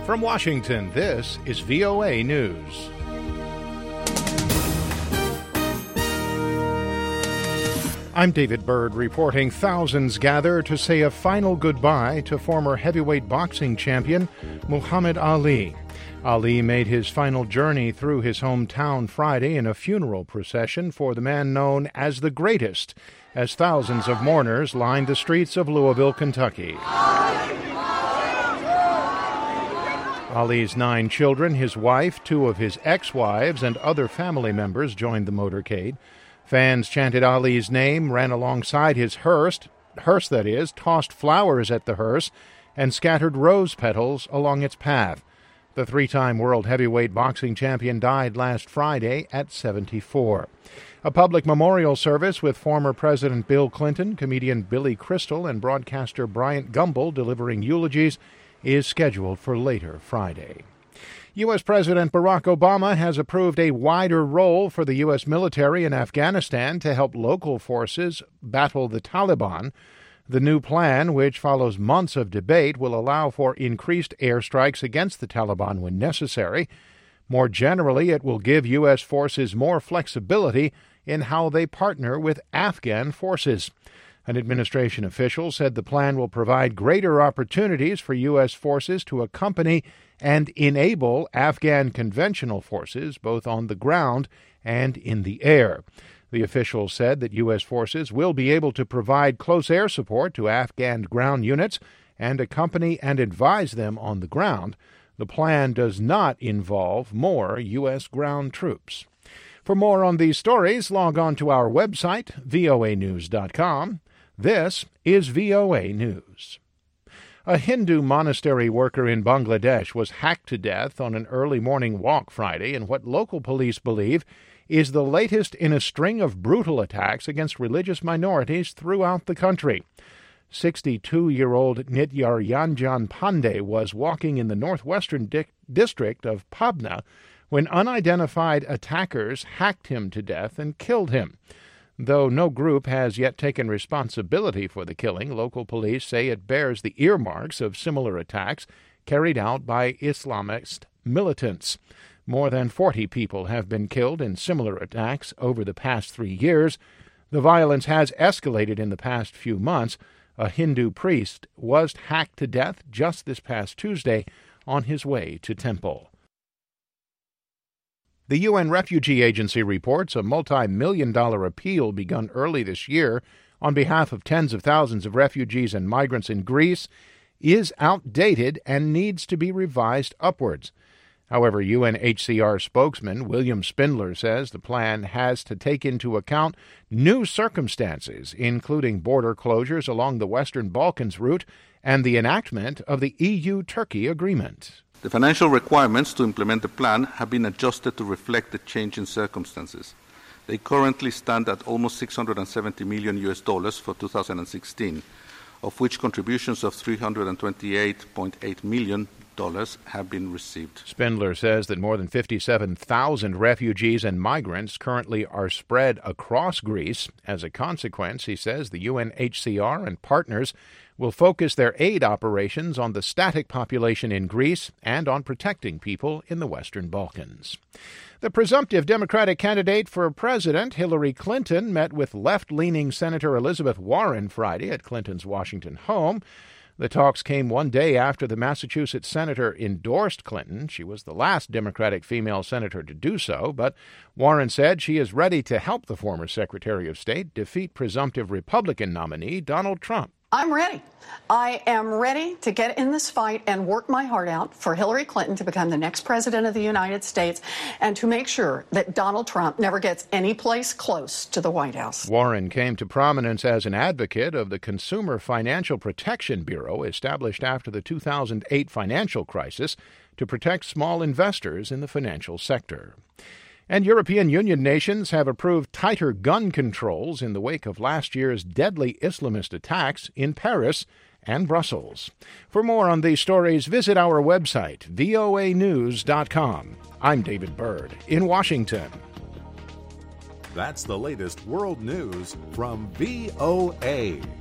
From Washington, this is VOA News. I'm David Byrd reporting thousands gather to say a final goodbye to former heavyweight boxing champion Muhammad Ali. Ali made his final journey through his hometown Friday in a funeral procession for the man known as the greatest, as thousands of mourners lined the streets of Louisville, Kentucky. Ali's 9 children, his wife, 2 of his ex-wives, and other family members joined the motorcade. Fans chanted Ali's name, ran alongside his hearse that is, tossed flowers at the hearse, and scattered rose petals along its path. The 3-time world heavyweight boxing champion died last Friday at 74. A public memorial service with former President Bill Clinton, comedian Billy Crystal, and broadcaster Bryant Gumbel delivering eulogies is scheduled for later Friday. U.S. President Barack Obama has approved a wider role for the U.S. military in Afghanistan to help local forces battle the Taliban. The new plan, which follows months of debate, will allow for increased airstrikes against the Taliban when necessary. More generally, it will give U.S. forces more flexibility in how they partner with Afghan forces. An administration official said the plan will provide greater opportunities for U.S. forces to accompany and enable Afghan conventional forces both on the ground and in the air. The official said that U.S. forces will be able to provide close air support to Afghan ground units and accompany and advise them on the ground. The plan does not involve more U.S. ground troops. For more on these stories, log on to our website, voanews.com. This is VOA News. A Hindu monastery worker in Bangladesh was hacked to death on an early morning walk Friday in what local police believe is the latest in a string of brutal attacks against religious minorities throughout the country. 62-year-old Nityaranjan Pandey was walking in the northwestern district of Pabna when unidentified attackers hacked him to death and killed him. Though no group has yet taken responsibility for the killing, local police say it bears the earmarks of similar attacks carried out by Islamist militants. More than 40 people have been killed in similar attacks over the past 3 years. The violence has escalated in the past few months. A Hindu priest was hacked to death just this past Tuesday on his way to temple. The UN Refugee Agency reports a multi-million-dollar appeal begun early this year on behalf of tens of thousands of refugees and migrants in Greece is outdated and needs to be revised upwards. However, UNHCR spokesman William Spindler says the plan has to take into account new circumstances, including border closures along the Western Balkans route and the enactment of the EU-Turkey agreement. The financial requirements to implement the plan have been adjusted to reflect the change in circumstances. They currently stand at almost $670 million for 2016, of which contributions of $328.8 million have been received. Spindler says that more than 57,000 refugees and migrants currently are spread across Greece. As a consequence, he says the UNHCR and partners will focus their aid operations on the static population in Greece and on protecting people in the Western Balkans. The presumptive Democratic candidate for president, Hillary Clinton, met with left-leaning Senator Elizabeth Warren Friday at Clinton's Washington home. The talks came one day after the Massachusetts senator endorsed Clinton. She was the last Democratic female senator to do so, but Warren said she is ready to help the former Secretary of State defeat presumptive Republican nominee Donald Trump. I'm ready. I am ready to get in this fight and work my heart out for Hillary Clinton to become the next president of the United States and to make sure that Donald Trump never gets any place close to the White House. Warren came to prominence as an advocate of the Consumer Financial Protection Bureau established after the 2008 financial crisis to protect small investors in the financial sector. And European Union nations have approved tighter gun controls in the wake of last year's deadly Islamist attacks in Paris and Brussels. For more on these stories, visit our website, voanews.com. I'm David Byrd in Washington. That's the latest world news from VOA.